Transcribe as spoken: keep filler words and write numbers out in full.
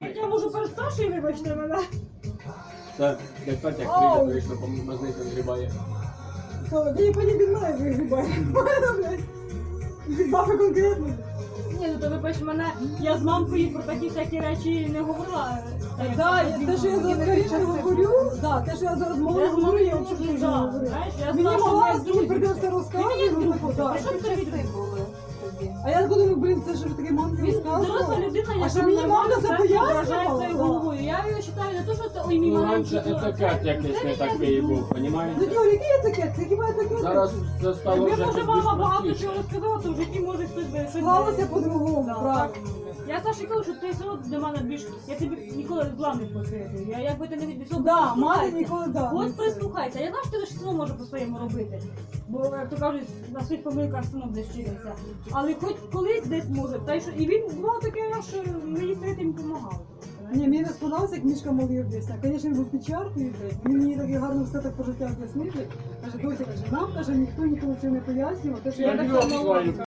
Я можу перед Сашею, вибачте мене. Так, як так, як прийде, вийшло, помазниця згрібає. Та я пані від мене вигрібає. Від баби конкретно. Ні, ну то вибач мене, я з мамкою про такі всякі речі не говорила. Так, те, що я зараз скоріше говорю, да, те, що я зараз мовою говорю, я взагалі не говорю. Мені мала з ким прийде все розказує, ну так. Що це від А я думаю, блін, це ж таке мамки Доросла розказувала. людина, А яка що мені мама це пояснювала? своєю головою. Я його вважаю не то, що це ой, мій Ну, маленький. раніше етикет якийсь не такий був, Ну, понімаєте? Юр, який етикет? Це хіба етикет? Зараз це стало Якби вже може щось мама більш багато простіше. чого розказала, то в житті може хтось би щось Склалося по-другому, Так, правильно. Я Саші кажу, що ти все одно до мене більш... Я тобі ніколи зла не посвятую. Я якби ти не від всього Да, прислухайся. мати ніколи, да. не От це. прислухайся. Я знаю, що ти все одно може по-своєму робити. Бо, як то кажуть, на своїх помилках все одно десь вчитися. Але хоч колись десь може. Та й що... І він було таке, що мені серед їм допомагав. Ні, мені не сподобався, як Мішка малий об'ясняв. Звісно, він був печаркою, він мені так гарно все так по життя об'яснив. Каже, доця, каже, нам, каже, ніхто ніколи цього не пояснював. Те, що Я я так не само